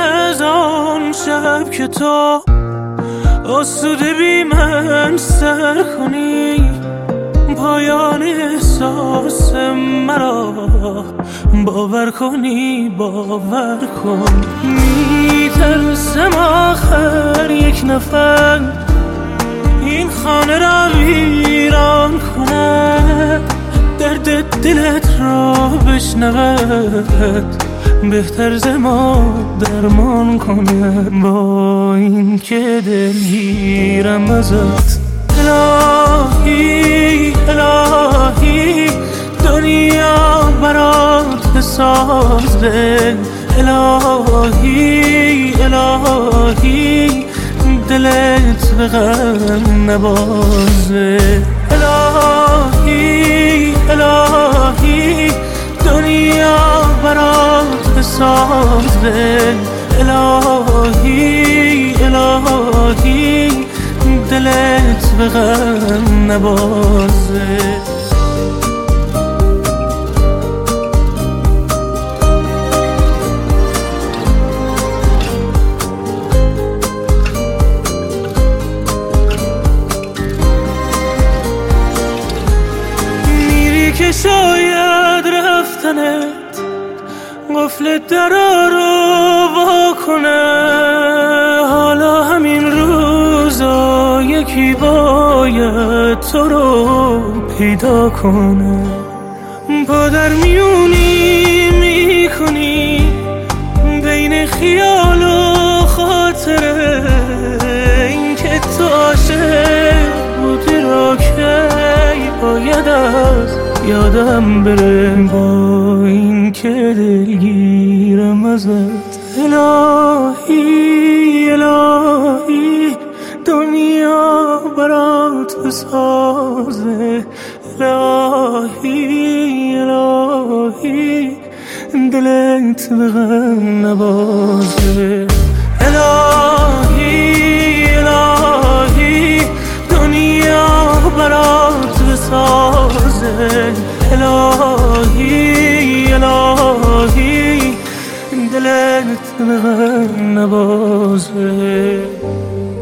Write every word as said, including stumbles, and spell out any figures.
از آن شب که تو آسوده بی من سر کنی، پایان احساس مرا باور کنی، باور کن. میترسم آخر یک نفر این خانه را ویران کنه، درد دلت را بشنود، بهتر ز ما درمان کنه. با این که دلگیرم ازت الهی الهی، دنیا برات بسازه، الهی الهی، دلت به غم نبازه، الهی الهی، دنیا برات بسازه، الهی الهی، دلت به غم نبازه. میری که شاید رفتنت قفل درا رو وا کنه، حالا همین روزا یکی باید تو رو پیدا کنه. پا در میونی میکنی بین خیال و خاطره، این که تو عاشق بودی را که باید از یادم بره. با این که دلگیرم ازت الهی الهی، دنیا برات بسازه، الهی الهی، دلت به غم نبازه، الهی الهی، دنیا برات بسازه، الهی الهی، دلت به غم نبازه.